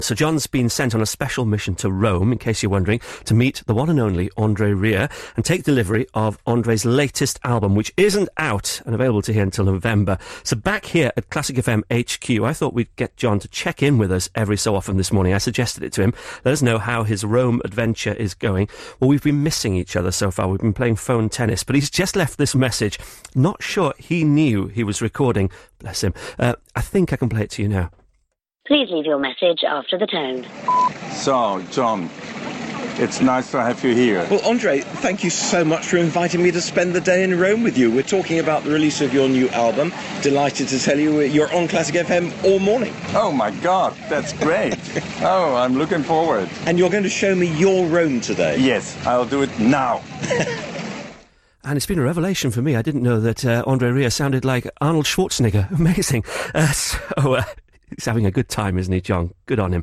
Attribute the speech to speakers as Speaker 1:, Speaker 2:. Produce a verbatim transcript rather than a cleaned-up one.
Speaker 1: So John's been sent on a special mission to Rome, in case you're wondering, to meet the one and only Andre Rieu and take delivery of Andre's latest album, which isn't out and available to hear until November. So back here at Classic F M H Q, I thought we'd get John to check in with us every so often this morning. I suggested it to him. Let us know how his Rome adventure is going. Well, we've been missing each other so far. We've been playing phone tennis, but he's just left this message. Not sure he knew he was recording. Bless him. Uh, I think I can play it to you now.
Speaker 2: Please leave your message after the tone.
Speaker 3: So, John, it's nice to have you here.
Speaker 4: Well, Andre, thank you so much for inviting me to spend the day in Rome with you. We're talking about the release of your new album. Delighted to tell you you're on Classic F M all morning.
Speaker 3: Oh, my God, that's great. Oh, I'm looking forward.
Speaker 4: And you're going to show me your Rome today?
Speaker 3: Yes, I'll do it now.
Speaker 1: And it's been a revelation for me. I didn't know that uh, Andre Rieu sounded like Arnold Schwarzenegger. Amazing. Uh, so... Uh, He's having a good time, isn't he, John? Good on him.